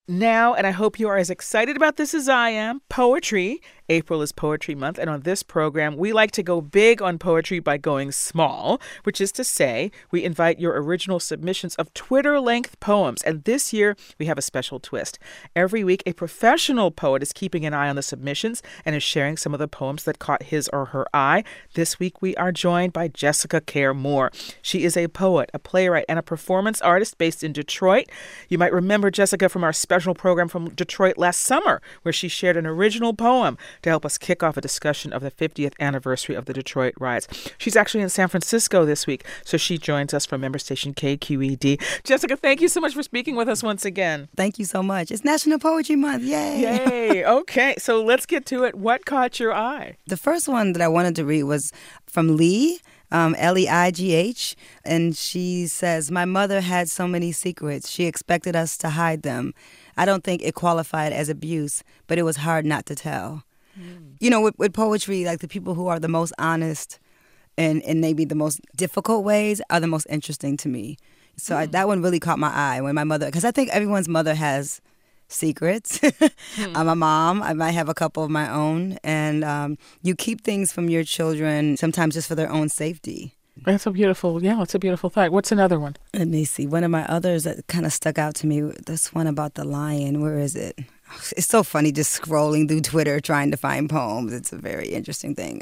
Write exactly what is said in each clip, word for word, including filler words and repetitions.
now, and I hope you are as excited about this as I am, poetry. April is Poetry Month, and on this program, we like to go big on poetry by going small, which is to say, we invite your original submissions of Twitter-length poems, and this year, we have a special twist. Every week, a professional poet is keeping an eye on the submissions and is sharing some of the poems that caught his or her eye. This week, we are joined by Jessica Care Moore. She is a poet, a playwright, and a performance artist based in Detroit. You might remember Jessica from our special program from Detroit last summer, where she shared an original poem to help us kick off a discussion of the fiftieth anniversary of the Detroit riots. She's actually in San Francisco this week, so she joins us from member station K Q E D. Jessica, thank you so much for speaking with us once again. Thank you so much. It's National Poetry Month. Yay. Yay. Okay, so let's get to it. What caught your eye? The first one that I wanted to read was from Lee, um, L E I G H, and she says, "My mother had so many secrets. She expected us to hide them. I don't think it qualified as abuse, but it was hard not to tell." Mm. You know, with, with poetry, like the people who are the most honest and, and maybe the most difficult ways are the most interesting to me. So mm. I, that one really caught my eye when my mother, because I think everyone's mother has secrets. mm. I'm a mom. I might have a couple of my own. And um, you keep things from your children sometimes just for their own safety. That's a beautiful, yeah, it's a beautiful thought. What's another one? Let me see. One of my others that kind of stuck out to me, this one about the lion. Where is it? It's so funny just scrolling through Twitter trying to find poems. It's a very interesting thing.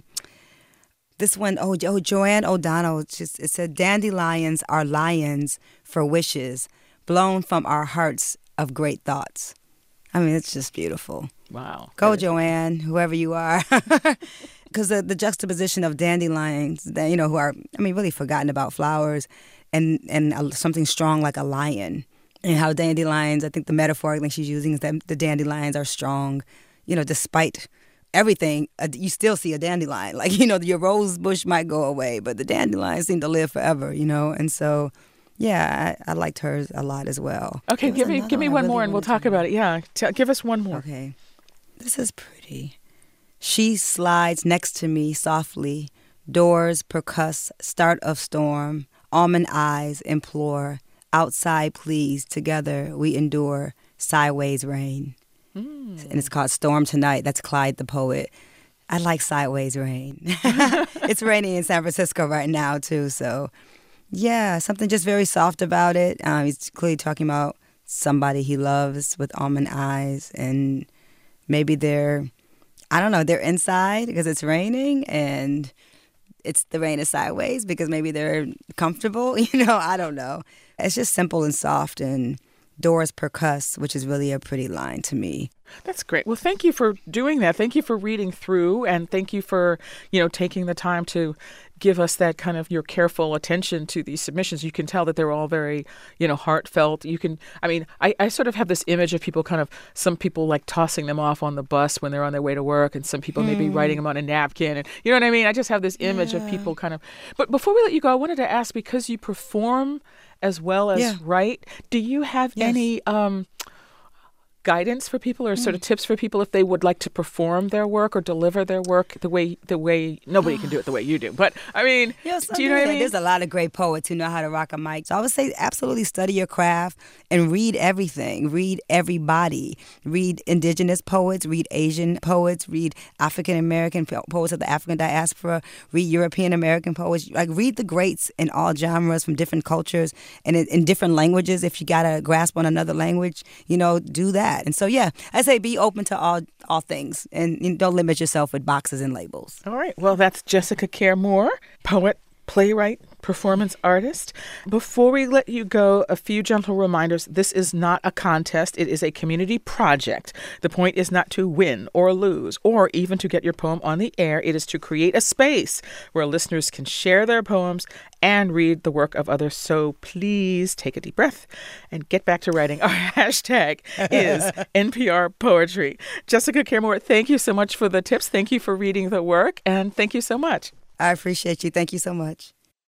This one, oh, oh Joanne O'Donnell, just, it said, "Dandelions are lions for wishes, blown from our hearts of great thoughts." I mean, it's just beautiful. Wow. Go, Joanne, whoever you are. Because the, the juxtaposition of dandelions, that, you know, who are, I mean, really forgotten about flowers, and, and a, something strong like a lion. And how dandelions, I think the metaphor I think she's using is that the dandelions are strong, you know, despite everything, uh, you still see a dandelion. Like, you know, your rose bush might go away, but the dandelions seem to live forever, you know. And so, yeah, I, I liked hers a lot as well. Okay, give me give me one, one more and we'll talk about it. Yeah, T- give us one more. Okay. This is pretty. "She slides next to me softly, doors percuss, start of storm, almond eyes implore, outside please, together we endure, sideways rain." Mm. And it's called Storm Tonight. That's Clyde the poet. I like sideways rain. It's raining in San Francisco right now, too. So, yeah, something just very soft about it. Um, he's clearly talking about somebody he loves with almond eyes. And maybe they're, I don't know, they're inside because it's raining. And it's the rain is sideways because maybe they're comfortable. You know, I don't know. It's just simple and soft, and doors percuss, which is really a pretty line to me. That's great. Well, thank you for doing that. Thank you for reading through, and thank you for, you know, taking the time to give us that kind of your careful attention to these submissions. You can tell that they're all very, you know, heartfelt. You can, I mean, I, I sort of have this image of people kind of, some people like tossing them off on the bus when they're on their way to work, and some people mm. maybe writing them on a napkin. And you know what I mean? I just have this image yeah. of people kind of, but before we let you go, I wanted to ask, because you perform as well as yeah. write, do you have yes. any um, guidance for people or sort of tips for people if they would like to perform their work or deliver their work the way the way nobody can do it the way you do? But I mean, yes, do you know what I mean? There's a lot of great poets who know how to rock a mic. So I would say absolutely study your craft and read everything. Read everybody. Read indigenous poets. Read Asian poets. Read African American poets of the African diaspora. Read European American poets. Like, read the greats in all genres from different cultures and in, in different languages. If you got a grasp on another language, you know, do that. And so, yeah, I say be open to all all things, and you know, don't limit yourself with boxes and labels. All right. Well, that's Jessica Care Moore, poet, playwright, performance artist. Before we let you go, a few gentle reminders. This is not a contest. It is a community project. The point is not to win or lose or even to get your poem on the air. It is to create a space where listeners can share their poems and read the work of others. So please take a deep breath and get back to writing. Our hashtag is N P R Poetry. Jessica Care Moore, thank you so much for the tips. Thank you for reading the work. And thank you so much. I appreciate you. Thank you so much.